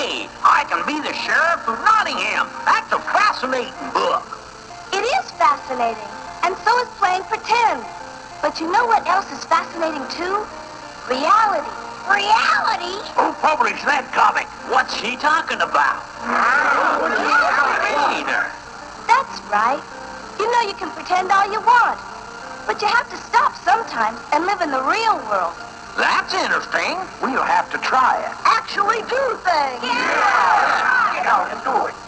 Hey, I Can Be the Sheriff of Nottingham. That's a fascinating book. It is fascinating, and so is playing pretend. But you know what else is fascinating, too? Reality. Reality? Who published that comic? What's she talking about? Peter. That's right. You know you can pretend all you want. But you have to stop sometimes and live in the real world. That's interesting. We'll have to try it. Actually do things. Yeah! Get out and do it.